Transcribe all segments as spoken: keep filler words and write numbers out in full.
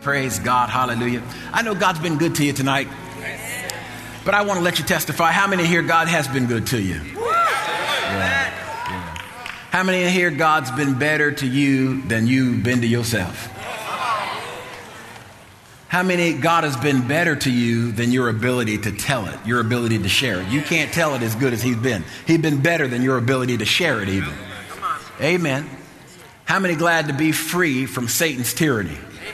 Praise God. Hallelujah. I know God's been good to you tonight, but I want to let you testify. How many here God has been good to you? Yeah. Yeah. How many in here God's been better to you than you've been to yourself? How many God has been better to you than your ability to tell it, your ability to share it? You can't tell it as good as he's been. He's been better than your ability to share it even. Amen. How many glad to be free from Satan's tyranny?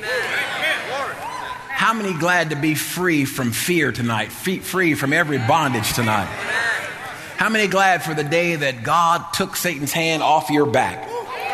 How many glad to be free from fear tonight, free from every bondage tonight? How many glad for the day that God took Satan's hand off your back,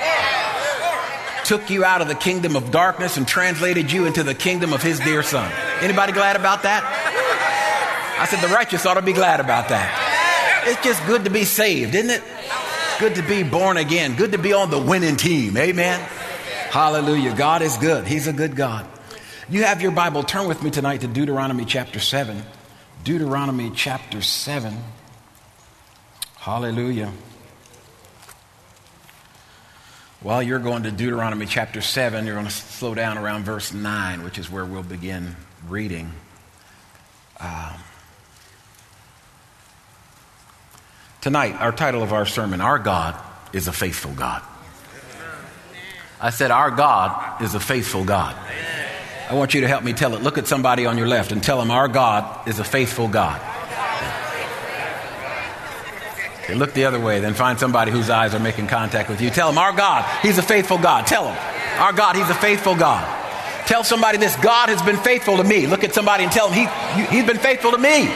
took you out of the kingdom of darkness and translated you into the kingdom of his dear son? Anybody glad about that? I said the righteous ought to be glad about that. It's just good to be saved, isn't it? Good to be born again. Good to be on the winning team. Amen. Hallelujah. God is good. He's a good God. You have your Bible. Turn with me tonight to Deuteronomy chapter seven. Deuteronomy chapter seven. Hallelujah. While you're going to Deuteronomy chapter seven, you're going to slow down around verse nine, which is where we'll begin reading. Um, tonight, our title of our sermon, Our God is a Faithful God. I said, our God is a faithful God. I want you to help me tell it. Look at somebody on your left and tell them, our God is a faithful God. Okay, look the other way, then find somebody whose eyes are making contact with you. Tell them, our God, he's a faithful God. Tell them, our God, he's a faithful God. Tell somebody this, God has been faithful to me. Look at somebody and tell them, he, he's been faithful to me.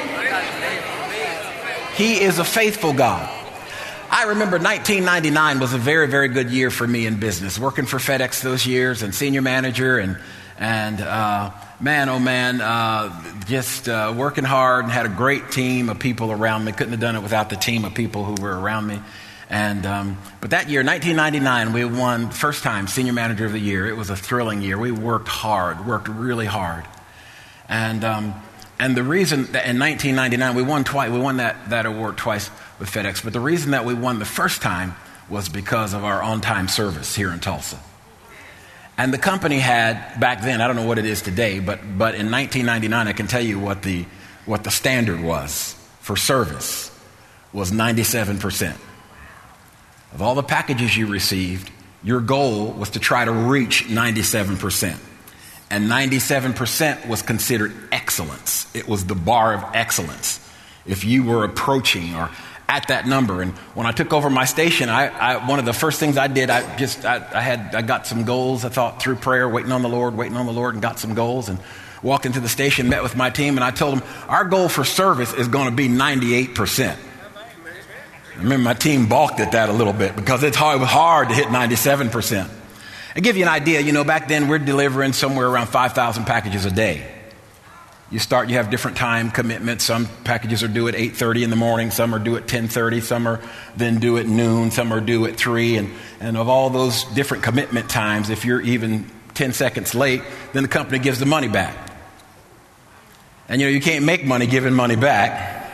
He is a faithful God. I remember nineteen ninety-nine was a very, very good year for me in business. Working for FedEx those years and senior manager and, and uh, man, oh man, uh, just uh, working hard and had a great team of people around me. Couldn't have done it without the team of people who were around me. And um, but that year, nineteen ninety-nine, we won first time senior manager of the year. It was a thrilling year. We worked hard, worked really hard. And um, and the reason that in nineteen ninety-nine we won twice, we won that, that award twice with FedEx. But the reason that we won the first time was because of our on-time service here in Tulsa. And the company had back then, I don't know what it is today, but but in nineteen ninety-nine, I can tell you what the what the standard was for service was ninety-seven percent. Of all the packages you received, your goal was to try to reach ninety-seven percent. And ninety-seven percent was considered excellence. It was the bar of excellence. If you were approaching or at that number. And when I took over my station, I, I one of the first things I did, I just, I, I had, I got some goals. I thought through prayer, waiting on the Lord, waiting on the Lord, and got some goals and walked into the station, met with my team, and I told them, our goal for service is going to be ninety-eight percent. I remember my team balked at that a little bit because it's hard, it was hard to hit ninety-seven percent. I'll give you an idea. You know, back then we're delivering somewhere around five thousand packages a day. You start, you have different time commitments. Some packages are due at eight thirty in the morning. Some are due at ten thirty. Some are then due at noon. Some are due at three. And, and of all those different commitment times, if you're even ten seconds late, then the company gives the money back. And you know, you can't make money giving money back.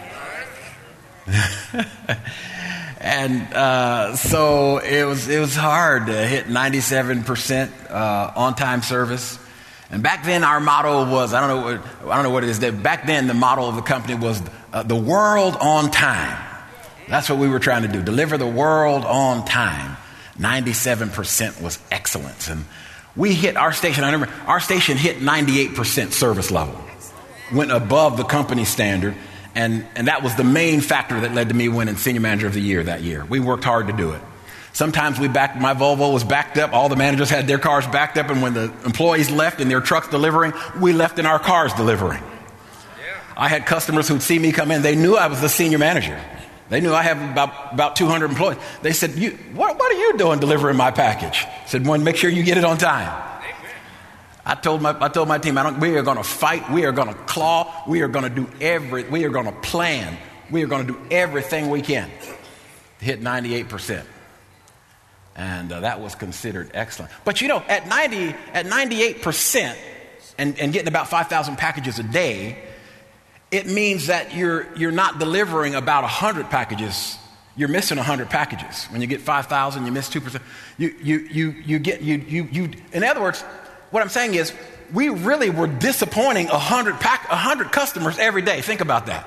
And uh, so it was it was hard to hit ninety-seven percent uh, on-time service. And back then our motto was, I don't know what, I don't know what it is. Back then the motto of the company was uh, the world on time. That's what we were trying to do, deliver the world on time. ninety-seven percent was excellence. And we hit our station, I remember our station hit ninety-eight percent service level. Went above the company standard. And, and that was the main factor that led to me winning Senior Manager of the Year that year. We worked hard to do it. Sometimes we backed, my Volvo was backed up. All the managers had their cars backed up. And when the employees left in their trucks delivering, we left in our cars delivering. I had customers who'd see me come in. They knew I was the senior manager. They knew I have about, about two hundred employees. They said, you, what, what are you doing delivering my package? I said, one, make sure you get it on time. I told my I told my team, I don't, we are going to fight. We are going to claw. We are going to do every. We are going to plan. We are going to do everything we can to hit ninety-eight percent. And uh, that was considered excellent. But you know, at ninety at ninety-eight percent and, and getting about five thousand packages a day, it means that you're you're not delivering about one hundred packages. You're missing one hundred packages. When you get five thousand, you miss two percent. You you you you get you you you. In other words, what I'm saying is, we really were disappointing a hundred pack, a hundred customers every day. Think about that.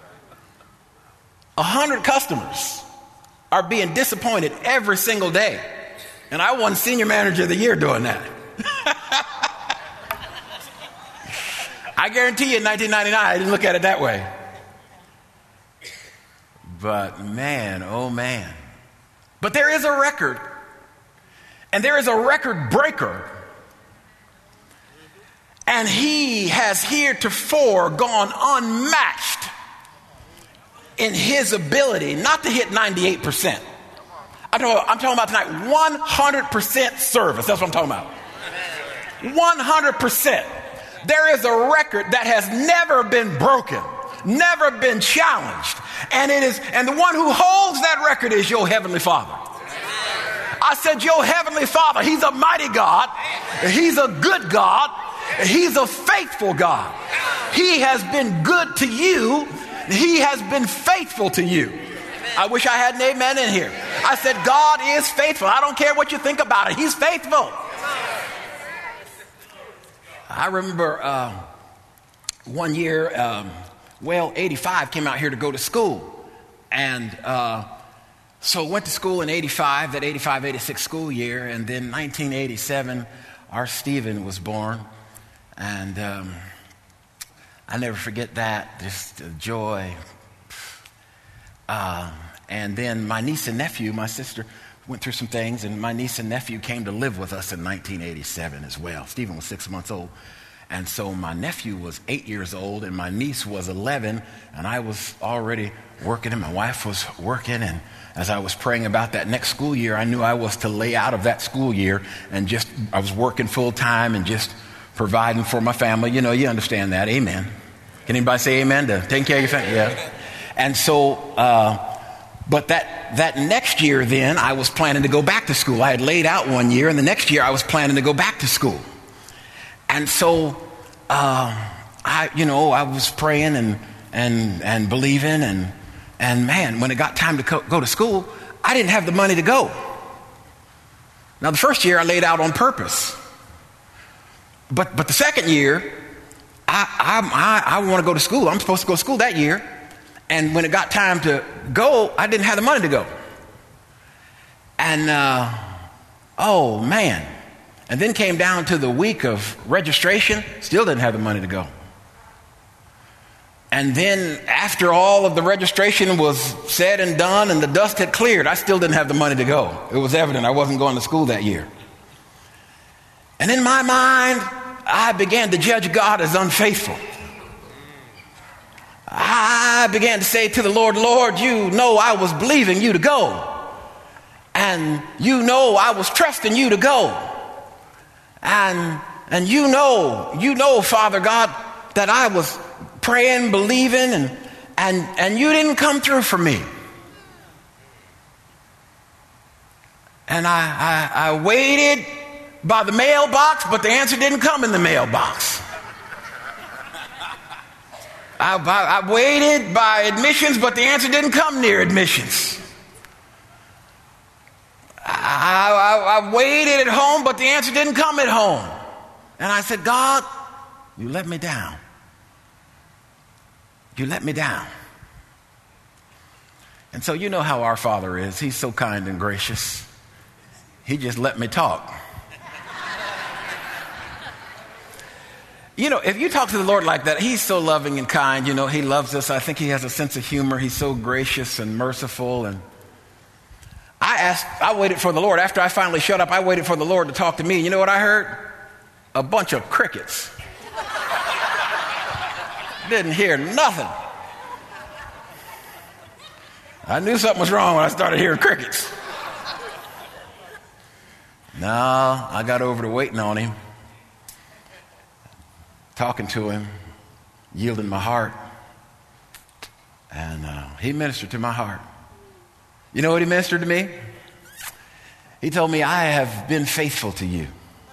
A hundred customers are being disappointed every single day. And I won Senior Manager of the Year doing that. I guarantee you in nineteen ninety-nine, I didn't look at it that way. But man, oh man. But there is a record. And there is a record breaker. And he has heretofore gone unmatched in his ability not to hit ninety-eight percent. I'm talking, I'm talking about tonight, one hundred percent service. That's what I'm talking about. one hundred percent. There is a record that has never been broken, never been challenged. And it is, and the one who holds that record is your Heavenly Father. I said, your Heavenly Father, He's a mighty God. He's a good God. He's a faithful God. He has been good to you. He has been faithful to you. I wish I had an amen in here. I said, God is faithful. I don't care what you think about it. He's faithful. I remember uh, one year, um, well, eighty-five came out here to go to school. And uh, so went to school in eighty-five, that eighty-five eighty-six school year. And then nineteen eighty-seven, our Stephen was born. And um, I never forget that, just the joy. Uh, and then my niece and nephew, my sister, went through some things, and my niece and nephew came to live with us in nineteen eighty-seven as well. Stephen was six months old. And so my nephew was eight years old, and my niece was eleven, and I was already working, and my wife was working. And as I was praying about that next school year, I knew I was to lay out of that school year, and just, I was working full time and just providing for my family. You know, you understand that. Amen. Can anybody say amen to taking care of your family? Yeah. And so, uh, but that, that next year then, I was planning to go back to school. I had laid out one year, and the next year I was planning to go back to school. And so, uh, I, you know, I was praying and, and, and believing, and, and man, when it got time to co- go to school, I didn't have the money to go. Now, the first year I laid out on purpose. But but the second year, I I, I, I want to go to school. I'm supposed to go to school that year. And when it got time to go, I didn't have the money to go. And, uh, oh, man. And then came down to the week of registration, still didn't have the money to go. And then after all of the registration was said and done and the dust had cleared, I still didn't have the money to go. It was evident I wasn't going to school that year. And in my mind, I began to judge God as unfaithful. I began to say to the Lord, Lord, you know I was believing you to go. And you know I was trusting you to go. And and you know, you know, Father God, that I was praying, believing, and and and you didn't come through for me. And I I, I waited by the mailbox, but the answer didn't come in the mailbox. I, I, I waited by admissions, but the answer didn't come near admissions. I, I, I waited at home, but the answer didn't come at home. And I said, God, you let me down. You let me down. And so you know how our Father is. He's so kind and gracious. He just let me talk. You know, if you talk to the Lord like that, He's so loving and kind. You know, He loves us. I think He has a sense of humor. He's so gracious and merciful. And I asked, I waited for the Lord. After I finally shut up, I waited for the Lord to talk to me. You know what I heard? A bunch of crickets. Didn't hear nothing. I knew something was wrong when I started hearing crickets. No, I got over to waiting on Him, talking to Him, yielding my heart. And uh, He ministered to my heart. You know what He ministered to me? He told me, I have been faithful to you.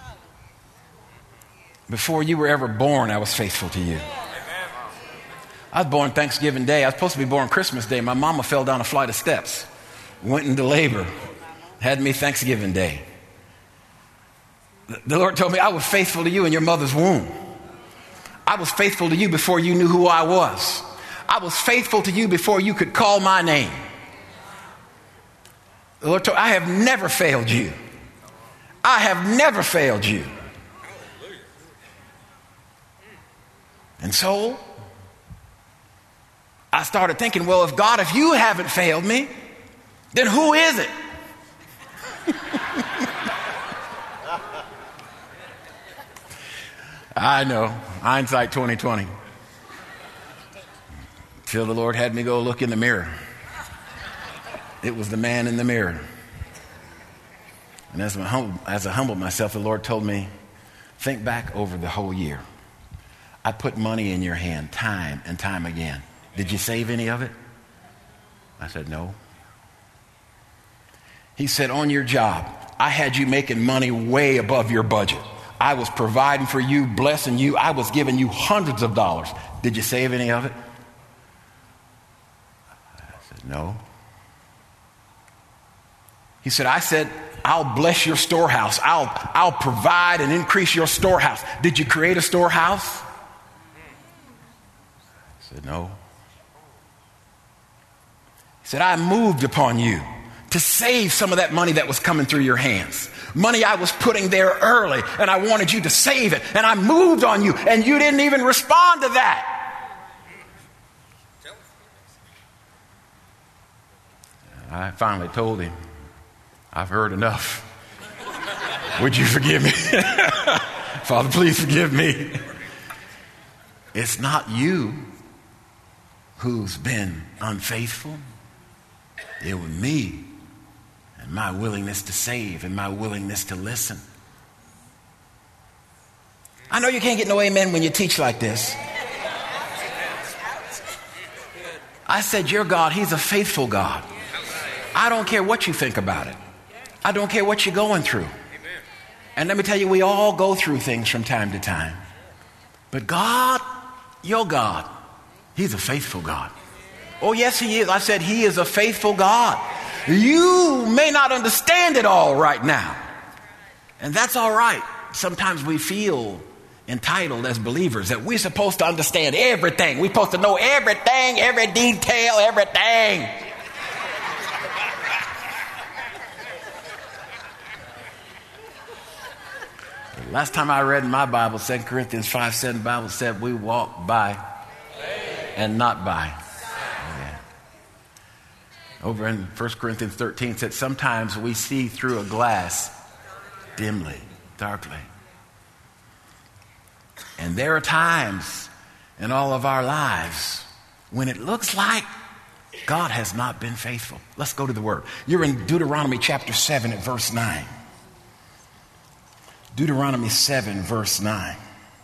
Before you were ever born, I was faithful to you. I was born Thanksgiving Day. I was supposed to be born Christmas Day. My mama fell down a flight of steps, went into labor, had me Thanksgiving Day. The Lord told me, I was faithful to you in your mother's womb. I was faithful to you before you knew who I was. I was faithful to you before you could call my name. The Lord told me, I have never failed you. I have never failed you. And so I started thinking, well, if God, if you haven't failed me, then who is it? I know, hindsight twenty twenty. Till the Lord had me go look in the mirror. It was the man in the mirror. And as I, hum- as I humbled myself, the Lord told me, think back over the whole year. I put money in your hand time and time again. Did you save any of it? I said, no. He said, on your job, I had you making money way above your budget. I was providing for you, blessing you. I was giving you hundreds of dollars. Did you save any of it? I said, no. He said, I said, I'll bless your storehouse. I'll, I'll provide and increase your storehouse. Did you create a storehouse? I said, no. He said, I moved upon you to save some of that money that was coming through your hands. Money I was putting there early, and I wanted you to save it. And I moved on you, and you didn't even respond to that. I finally told him, I've heard enough. Would you forgive me? Father, please forgive me. It's not you who's been unfaithful. It was me and my willingness to save and my willingness to listen. I know you can't get no amen when you teach like this. I said, your God, he's a faithful God. I don't care what you think about it. I don't care what you're going through. And let me tell you, we all go through things from time to time. But God, your God, he's a faithful God. Oh, yes, he is. I said he is a faithful God. You may not understand it all right now. And that's all right. Sometimes we feel entitled as believers that we're supposed to understand everything. We're supposed to know everything, every detail, everything. Last time I read in my Bible, Second Corinthians five seven, the Bible said we walk by and not by. Yeah. Over in First Corinthians thirteen, it said sometimes we see through a glass dimly, darkly. And there are times in all of our lives when it looks like God has not been faithful. Let's go to the word. You're in Deuteronomy chapter seven at verse nine. Deuteronomy seven, verse nine.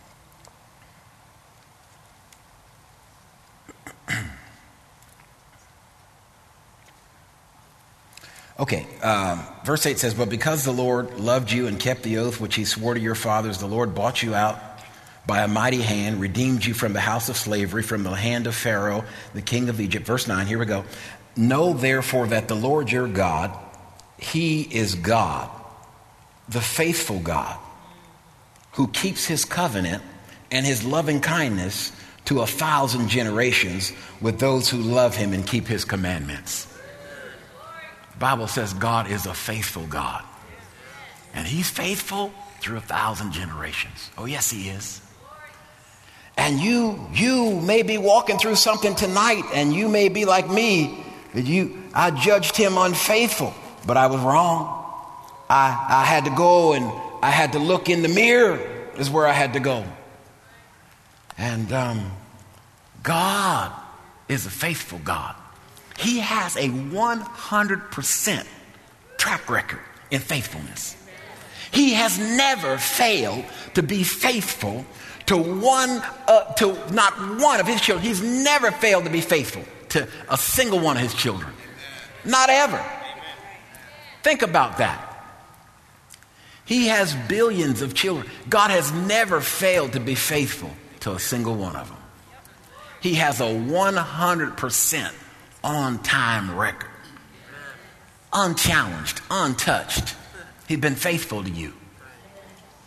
Okay, um, verse eight says, but because the Lord loved you and kept the oath which he swore to your fathers, the Lord bought you out by a mighty hand, redeemed you from the house of slavery, from the hand of Pharaoh, the king of Egypt. Verse nine, here we go. Know therefore that the Lord your God, he is God, the faithful God, who keeps his covenant and his loving kindness to a thousand generations with those who love him and keep his commandments. The Bible says God is a faithful God. And he's faithful through a thousand generations. Oh, yes, he is. And you, you may be walking through something tonight, and you may be like me, that you, I judged him unfaithful, but I was wrong. I, I had to go and I had to look in the mirror is where I had to go. And um, God is a faithful God. He has a one hundred percent track record in faithfulness. He has never failed to be faithful to one, uh, to not one of his children. He's never failed to be faithful to a single one of his children. Not ever. Think about that. He has billions of children. God has never failed to be faithful to a single one of them. He has a one hundred percent on-time record. Unchallenged, untouched. He's been faithful to you.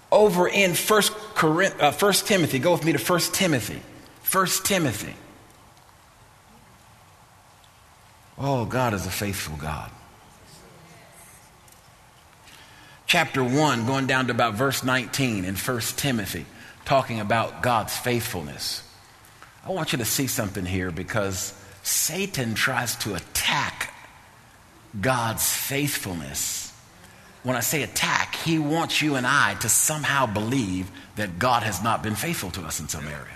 Over in First Corinth, uh, First Timothy, go with me to First Timothy. First Timothy. Oh, God is a faithful God. Chapter one, going down to about verse nineteen in First Timothy, talking about God's faithfulness. I want you to see something here, because Satan tries to attack God's faithfulness. When I say attack, he wants you and I to somehow believe that God has not been faithful to us in some area.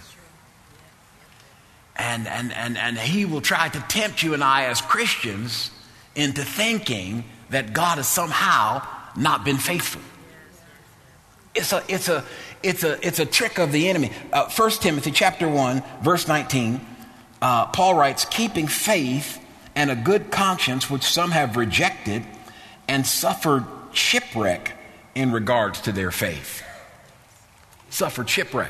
And, and, and, and he will try to tempt you and I as Christians into thinking that God has somehow not been faithful. It's a, it's a, it's a, it's a trick of the enemy. Uh, First Timothy chapter one, verse nineteen, uh, Paul writes, keeping faith and a good conscience, which some have rejected and suffered shipwreck in regards to their faith. Suffered shipwreck.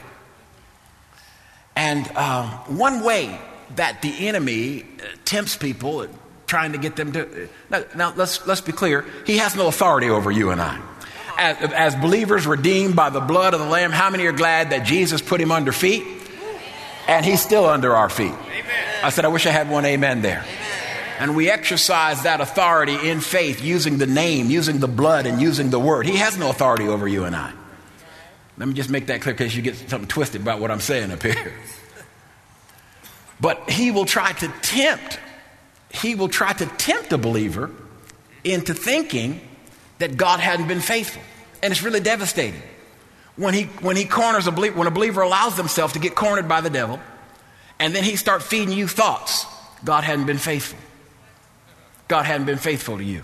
And uh, one way that the enemy tempts people, trying to get them to... Now, now let's, let's be clear. He has no authority over you and I. As, as believers redeemed by the blood of the Lamb, how many are glad that Jesus put him under feet? And he's still under our feet. Amen. I said, I wish I had one amen there. Amen. And we exercise that authority in faith, using the name, using the blood, and using the word. He has no authority over you and I. Let me just make that clear, in case you get something twisted about what I'm saying up here. But he will try to tempt, he will try to tempt a believer into thinking that God hadn't been faithful. And it's really devastating. When he, when he corners a believer, when a believer allows themselves to get cornered by the devil, and then he starts feeding you thoughts, God hadn't been faithful. God hadn't been faithful to you.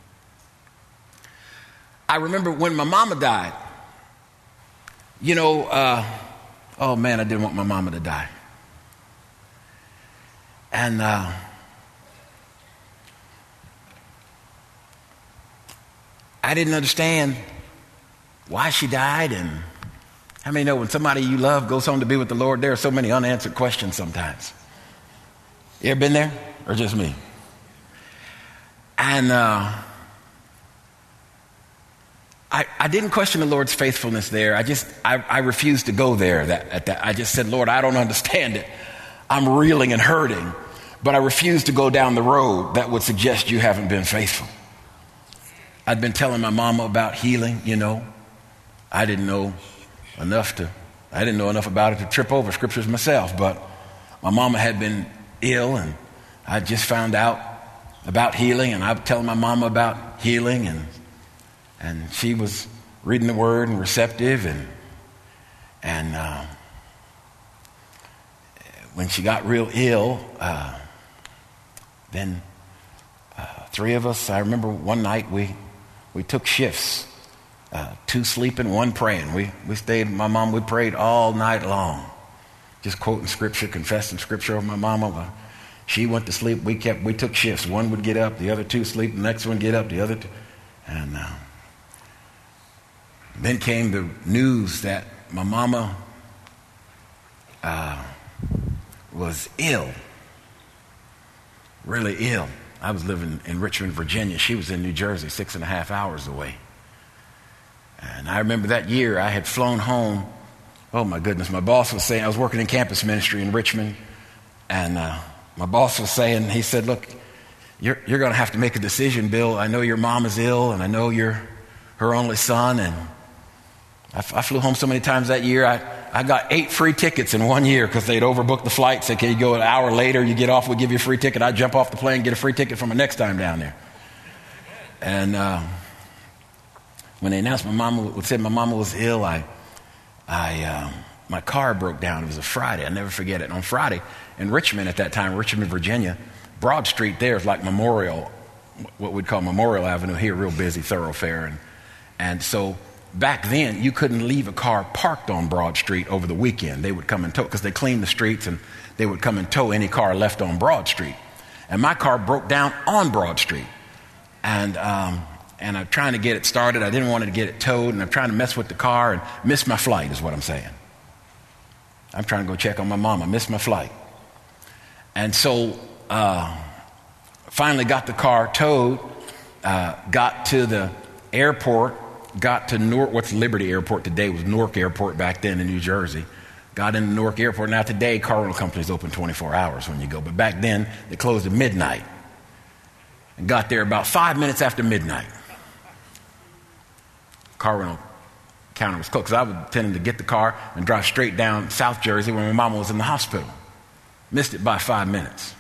I remember when my mama died, you know, uh, oh man, I didn't want my mama to die. And uh, I didn't understand why she died. And how many know when somebody you love goes home to be with the Lord, there are so many unanswered questions sometimes. You ever been there? Or just me? And uh, I, I didn't question the Lord's faithfulness there. I just, I, I refused to go there. That, at that. I just said, Lord, I don't understand it. I'm reeling and hurting, but I refuse to go down the road that would suggest you haven't been faithful. I'd been telling my mama about healing, you know. I didn't know enough to, I didn't know enough about it to trip over scriptures myself, but my mama had been ill, and I just found out about healing, and I was telling my mama about healing, and and she was reading the word and receptive, and and uh, when she got real ill, uh, then uh, three of us, I remember one night we we took shifts, uh, two sleeping, one praying. We we stayed, my mom, we prayed all night long, just quoting scripture, confessing scripture over my mama. She went to sleep. We kept. We took shifts. One would get up, the other two sleep. The next one get up, the other two. And uh, then came the news that my mama uh, was ill, really ill. I was living in Richmond, Virginia. She was in New Jersey, six and a half hours away. And I remember that year I had flown home. Oh my goodness! My boss was saying, I was working in campus ministry in Richmond, and. Uh, My boss was saying, he said, look, you're, you're going to have to make a decision, Bill. I know your mom is ill, and I know you're her only son. And I, I flew home so many times that year. I, I got eight free tickets in one year because they'd overbooked the flight. Said, can you go an hour later? You get off, we'll give you a free ticket. I'd jump off the plane, get a free ticket for my next time down there. And uh, when they announced my mama, said my mama was ill, I, I, um, my car broke down. It was a Friday. I'll never forget it. On Friday, in Richmond at that time, Richmond, Virginia, Broad Street there is like Memorial, what we'd call Memorial Avenue here, real busy thoroughfare. And, and so back then, you couldn't leave a car parked on Broad Street over the weekend. They would come and tow, because they cleaned the streets, and they would come and tow any car left on Broad Street. And my car broke down on Broad Street. And um, and I'm trying to get it started. I didn't want to get it towed, and I'm trying to mess with the car and miss my flight is what I'm saying. I'm trying to go check on my mom. I missed my flight. And so uh, finally got the car towed, uh, got to the airport got to Newark, what's Liberty Airport today was Newark Airport back then in New Jersey. Got into Newark Airport. Now today, car rental companies open twenty-four hours when you go. But back then, they closed at midnight. And got there about five minutes after midnight. Car rental counter was closed. Because I was intending to get the car and drive straight down South Jersey where my mama was in the hospital. Missed it by five minutes.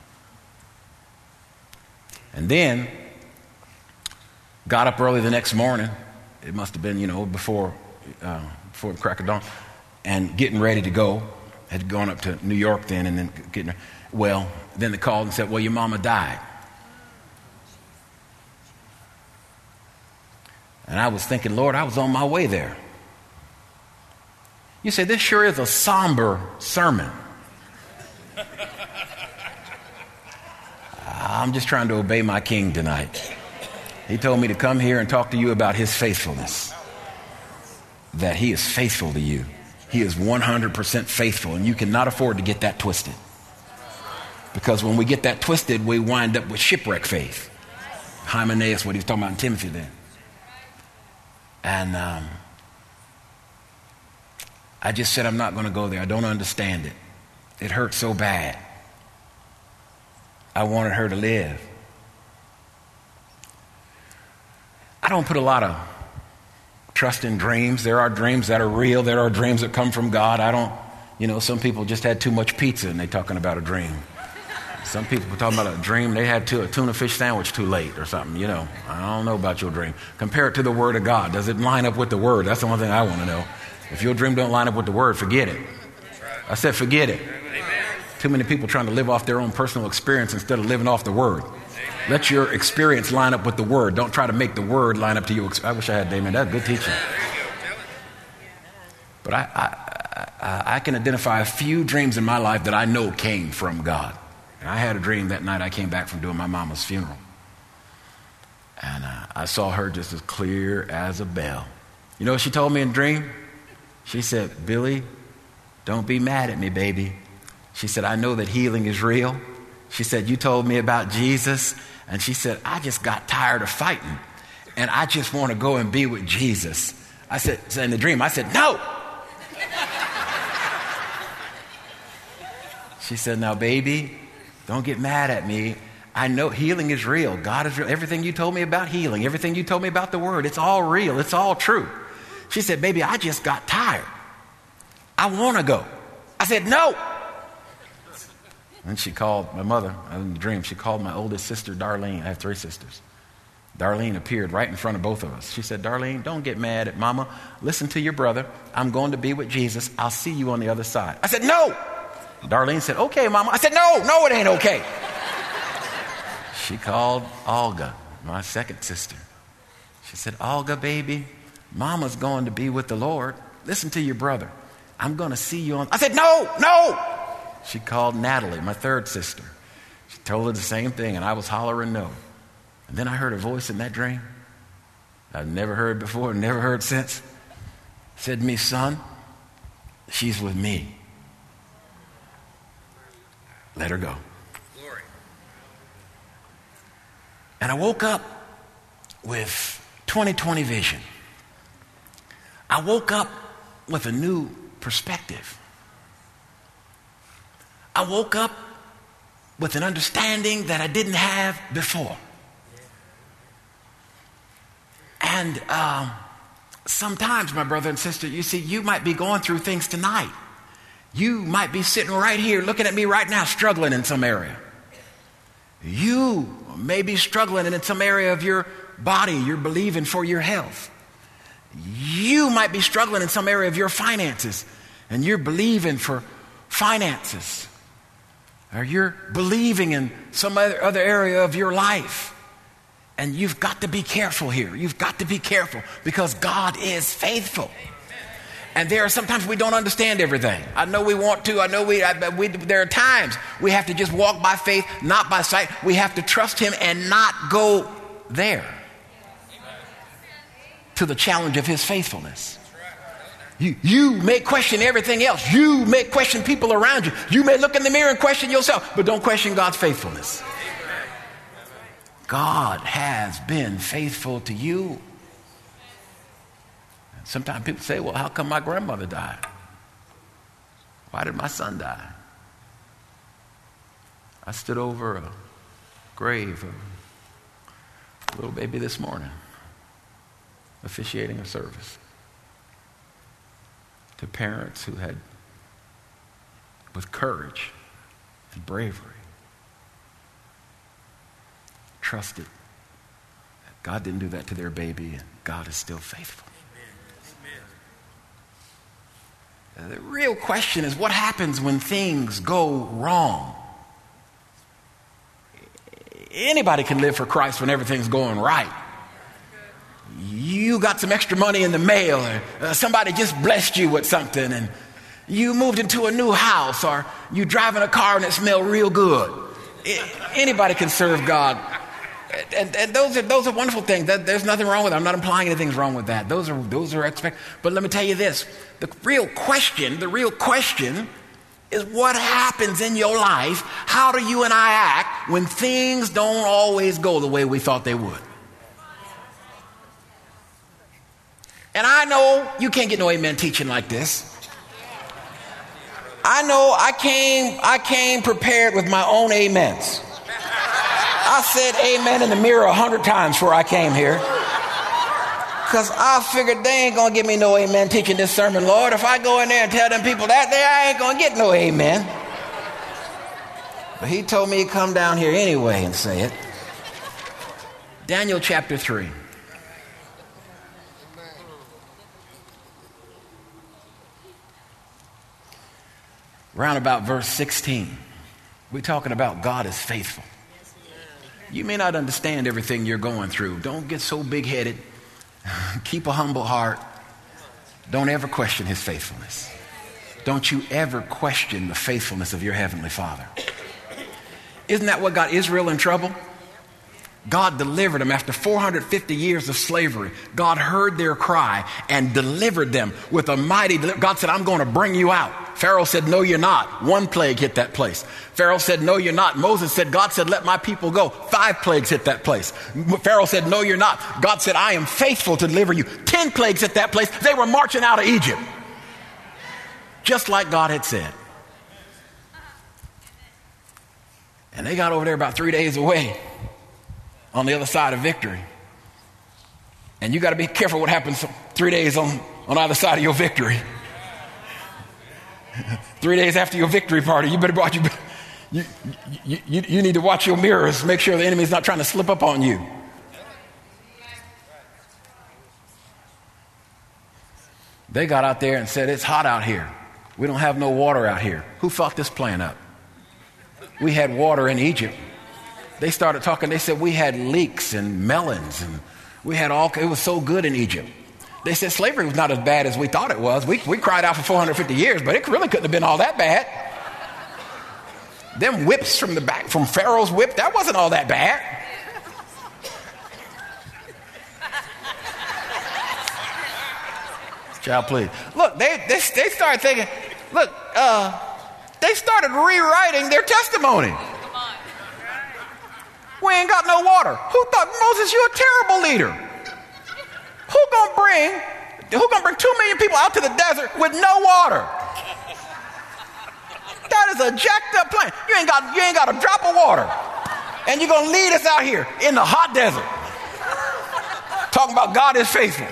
And then, got up early the next morning. It must have been, you know, before, uh, before the crack of dawn. And getting ready to go. Had gone up to New York then and then getting, well, then they called and said, well, your mama died. And I was thinking, Lord, I was on my way there. You say, this sure is a somber sermon. I'm just trying to obey my King tonight. He told me to come here and talk to you about his faithfulness. That he is faithful to you. He is one hundred percent faithful, and you cannot afford to get that twisted. Because when we get that twisted, we wind up with shipwreck faith. Hymenaeus, what he was talking about in Timothy then. And um, I just said, I'm not going to go there. I don't understand it. It hurt so bad. I wanted her to live. I don't put a lot of trust in dreams. There are dreams that are real. There are dreams that come from God. I don't, you know, some people just had too much pizza and they're talking about a dream. Some people were talking about a dream. They had too, a tuna fish sandwich too late or something, you know. I don't know about your dream. Compare it to the Word of God. Does it line up with the Word? That's the one thing I want to know. If your dream don't line up with the Word, forget it. I said forget it. Too many people trying to live off their own personal experience instead of living off the Word. Let your experience line up with the Word. Don't try to make the Word line up to you. I wish I had Damon. That's good teaching. But I, I, I, I can identify a few dreams in my life that I know came from God. And I had a dream that night I came back from doing my mama's funeral. And uh, I saw her just as clear as a bell. You know what she told me in the dream? She said, Billy, don't be mad at me, baby. She said, I know that healing is real. She said, you told me about Jesus. And she said, I just got tired of fighting. And I just want to go and be with Jesus. I said, in the dream, I said, no. She said, now, baby, don't get mad at me. I know healing is real. God is real. Everything you told me about healing, everything you told me about the Word, it's all real. It's all true. She said, baby, I just got tired. I want to go. I said, no. And she called my mother, in the dream, she called my oldest sister, Darlene. I have three sisters. Darlene appeared right in front of both of us. She said, Darlene, don't get mad at Mama. Listen to your brother. I'm going to be with Jesus. I'll see you on the other side. I said, no. Darlene said, okay, Mama. I said, no, no, it ain't okay. She called Olga, my second sister. She said, Olga, baby, Mama's going to be with the Lord. Listen to your brother. I'm going to see you on. I said, no, no. She called Natalie, my third sister. She told her the same thing, and I was hollering no. And then I heard a voice in that dream I've never heard before, never heard since. It said to me, son, she's with me. Let her go. Glory. And I woke up with twenty twenty vision. I woke up with a new perspective. I woke up with an understanding that I didn't have before. And um, sometimes, my brother and sister, you see, you might be going through things tonight. You might be sitting right here looking at me right now, struggling in some area. You may be struggling in some area of your body. You're believing for your health. You might be struggling in some area of your finances, and you're believing for finances. Or you're believing in some other, other area of your life. And you've got to be careful here. You've got to be careful because God is faithful. And there are sometimes we don't understand everything. I know we want to. I know we, I, we, there are times we have to just walk by faith, not by sight. We have to trust him and not go there to the challenge of his faithfulness. You, you may question everything else. You may question people around you. You may look in the mirror and question yourself, but don't question God's faithfulness. God has been faithful to you. Sometimes people say, well, how come my grandmother died? Why did my son die? I stood over a grave of a little baby this morning, officiating a service to parents who had, with courage and bravery, trusted that God didn't do that to their baby, and God is still faithful. Amen. Amen. The real question is, what happens when things go wrong? Anybody can live for Christ when everything's going right. You got some extra money in the mail, or uh, somebody just blessed you with something, and you moved into a new house, or you driving a car and it smells real good. It, anybody can serve God. And, and those are those are wonderful things. That, there's nothing wrong with it. I'm not implying anything's wrong with that. Those are those are expect. But let me tell you this: the real question, the real question, is what happens in your life? How do you and I act when things don't always go the way we thought they would? And I know you can't get no amen teaching like this. I know I came I came prepared with my own amens. I said amen in the mirror a hundred times before I came here. Because I figured they ain't going to give me no amen teaching this sermon, Lord. If I go in there and tell them people that, there I ain't going to get no amen. But he told me to come down here anyway and say it. Daniel chapter three. Round about verse sixteen. We're talking about God is faithful. You may not understand everything you're going through. Don't get so big-headed. Keep a humble heart. Don't ever question his faithfulness. Don't you ever question the faithfulness of your heavenly Father. Isn't that what got Israel in trouble? God delivered them after four hundred fifty years of slavery. God heard their cry and delivered them with a mighty deliver. God said, I'm going to bring you out. Pharaoh said, no, you're not. One plague hit that place. Pharaoh said, no, you're not. Moses said, God said, let my people go. Five plagues hit that place. Pharaoh said, no, you're not. God said, I am faithful to deliver you. Ten plagues hit that place. They were marching out of Egypt. Just like God had said. And they got over there about three days away on the other side of victory. And you got to be careful what happens three days on, on either side of your victory. Three days after your victory party, you better watch. You, you, you, you, you need to watch your mirrors. Make sure the enemy's not trying to slip up on you. They got out there and said, it's hot out here. We don't have no water out here. Who fucked this plan up? We had water in Egypt. They started talking. They said we had leeks and melons, and we had all. It was so good in Egypt. They said slavery was not as bad as we thought it was. We, we cried out for four hundred fifty years, but it really couldn't have been all that bad. Them whips from the back, from Pharaoh's whip, that wasn't all that bad. Child, please. Look, they, they, they started thinking, look, uh, they started rewriting their testimony. We ain't got no water. Who thought, Moses, you're a terrible leader? Who gonna bring, who gonna bring two million people out to the desert with no water? That is a jacked up plan. You ain't got, you ain't got a drop of water. And you're gonna lead us out here in the hot desert. Talking about God is faithful.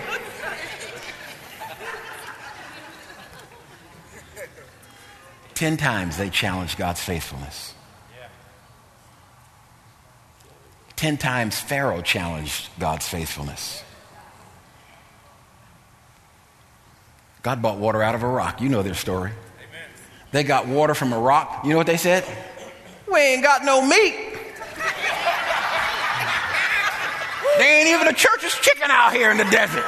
Ten times they challenged God's faithfulness. Ten times Pharaoh challenged God's faithfulness. God brought water out of a rock. You know their story. Amen. They got water from a rock. You know what they said? We ain't got no meat. There ain't even a church's chicken out here in the desert.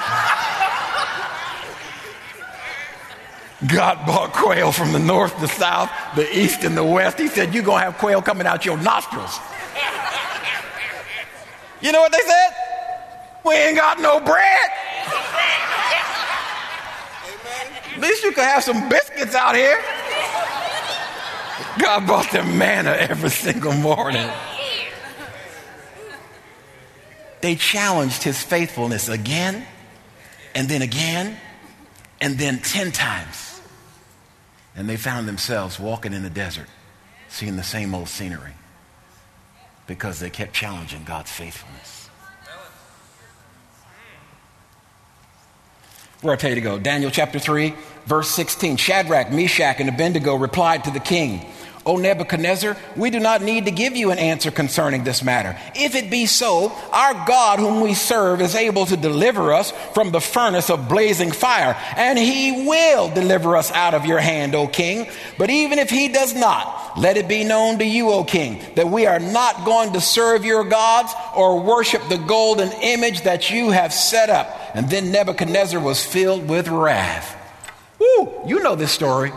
God brought quail from the north, the south, the east, and the west. He said, you're going to have quail coming out your nostrils. You know what they said? We ain't got no bread. At least you can have some biscuits out here. God brought them manna every single morning. They challenged his faithfulness again and then again and then ten times. And they found themselves walking in the desert, seeing the same old scenery because they kept challenging God's faithfulness. Where I tell you to go, Daniel chapter three, verse sixteen. Shadrach, Meshach, and Abednego replied to the king, O Nebuchadnezzar, we do not need to give you an answer concerning this matter. If it be so, our God whom we serve is able to deliver us from the furnace of blazing fire, and he will deliver us out of your hand, O king. But even if he does not, let it be known to you, O king, that we are not going to serve your gods or worship the golden image that you have set up. And then Nebuchadnezzar was filled with wrath. Woo, you know this story.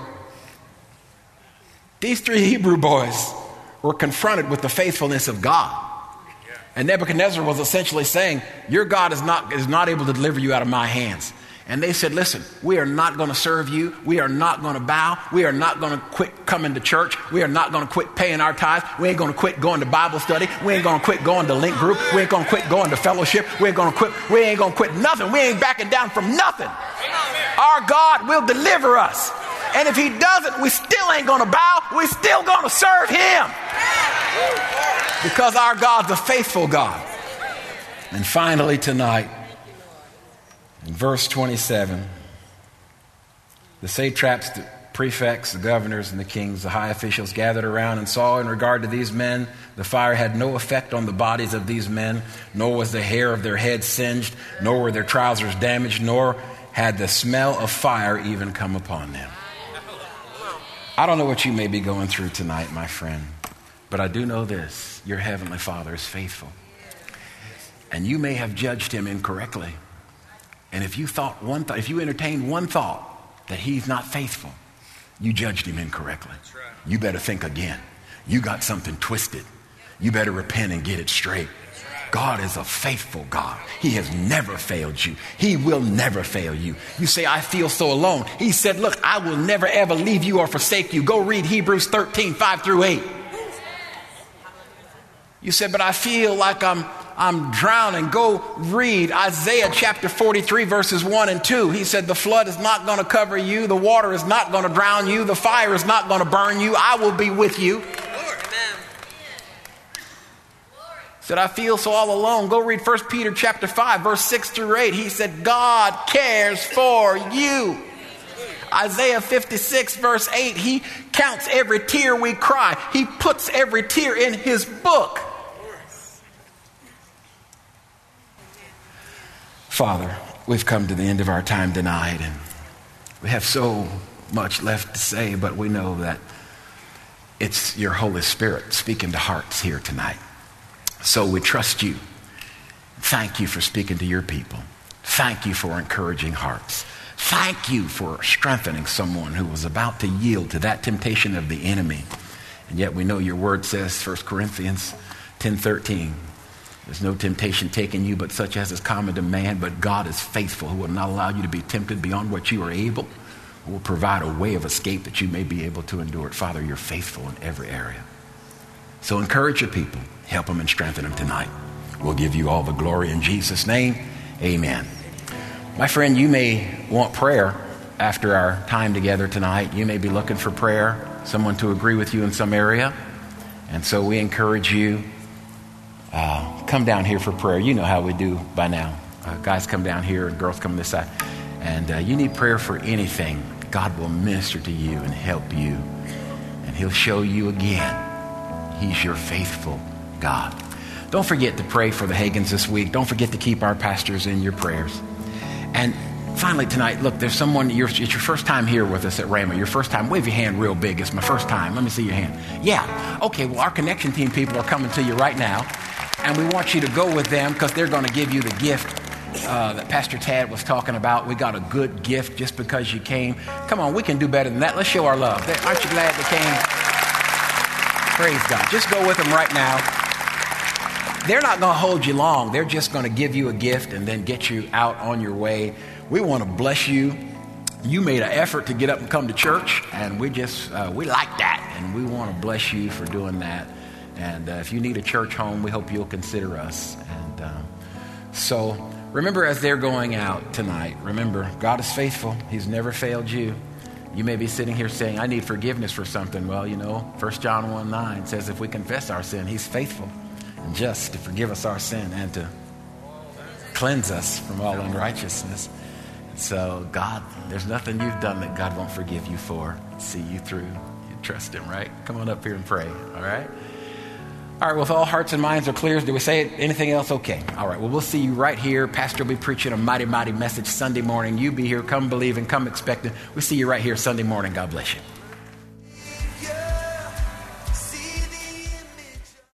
These three Hebrew boys were confronted with the faithfulness of God. And Nebuchadnezzar was essentially saying, your God is not, is not able to deliver you out of my hands. And they said, listen, we are not going to serve you. We are not going to bow. We are not going to quit coming to church. We are not going to quit paying our tithes. We ain't going to quit going to Bible study. We ain't going to quit going to link group. We ain't going to quit going to fellowship. We ain't going to quit. We ain't going to quit nothing. We ain't backing down from nothing. Our God will deliver us. And if he doesn't, we still ain't going to bow. We still going to serve him. Because our God's a faithful God. And finally tonight, in verse twenty-seven, the satraps, the prefects, the governors, and the kings, the high officials gathered around and saw in regard to these men, the fire had no effect on the bodies of these men, nor was the hair of their heads singed, nor were their trousers damaged, nor had the smell of fire even come upon them. I don't know what you may be going through tonight, my friend, but I do know this. Your heavenly Father is faithful. And you may have judged him incorrectly. And if you thought one thought, if you entertained one thought that he's not faithful, you judged him incorrectly. Right. You better think again. You got something twisted. You better repent and get it straight. Right. God is a faithful God. He has never failed you. He will never fail you. You say, I feel so alone. He said, look, I will never ever leave you or forsake you. Go read Hebrews thirteen, five through eight. You said, but I feel like I'm I'm drowning. Go read Isaiah chapter forty-three, verses one and two. He said, the flood is not going to cover you. The water is not going to drown you. The fire is not going to burn you. I will be with you. Amen. Said, I feel so all alone. Go read First Peter chapter five, verse six through eight. He said, God cares for you. Isaiah fifty-six, verse eight. He counts every tear we cry. He puts every tear in his book. Father, we've come to the end of our time tonight, and we have so much left to say, but we know that it's your Holy Spirit speaking to hearts here tonight. So we trust you. Thank you for speaking to your people. Thank you for encouraging hearts. Thank you for strengthening someone who was about to yield to that temptation of the enemy. And yet we know your word says, First Corinthians ten thirteen, there's no temptation taken you but such as is common to man, but God is faithful, who will not allow you to be tempted beyond what you are able, who will provide a way of escape that you may be able to endure it. Father, you're faithful in every area. So encourage your people. Help them and strengthen them tonight. We'll give you all the glory in Jesus' name. Amen. My friend, you may want prayer after our time together tonight. You may be looking for prayer, someone to agree with you in some area. And so we encourage you, uh, come down here for prayer. You know how we do by now. Uh, guys come down here and girls come this side. And uh, you need prayer for anything. God will minister to you and help you. And he'll show you again. He's your faithful God. Don't forget to pray for the Hagins this week. Don't forget to keep our pastors in your prayers. And finally tonight, look, there's someone, you're, it's your first time here with us at Rhema. Your first time. Wave your hand real big. It's my first time. Let me see your hand. Yeah. Okay, well, our connection team people are coming to you right now. And we want you to go with them because they're going to give you the gift uh, that Pastor Tad was talking about. We got a good gift just because you came. Come on, we can do better than that. Let's show our love. Aren't you glad they came? Praise God. Just go with them right now. They're not going to hold you long. They're just going to give you a gift and then get you out on your way. We want to bless you. You made an effort to get up and come to church, and we just, uh, we like that, and we want to bless you for doing that. And uh, if you need a church home, we hope you'll consider us. And um, so remember as they're going out tonight, remember, God is faithful. He's never failed you. You may be sitting here saying, I need forgiveness for something. Well, you know, First John one nine says if we confess our sin, he's faithful and just to forgive us our sin and to cleanse us from all unrighteousness. So God, there's nothing you've done that God won't forgive you for, see you through. You trust him, right? Come on up here and pray, all right? All right, well, if all hearts and minds are clear, do we say anything else? Okay. All right, well, we'll see you right here. Pastor will be preaching a mighty, mighty message Sunday morning. You be here. Come believing, come expecting. We'll see you right here Sunday morning. God bless you.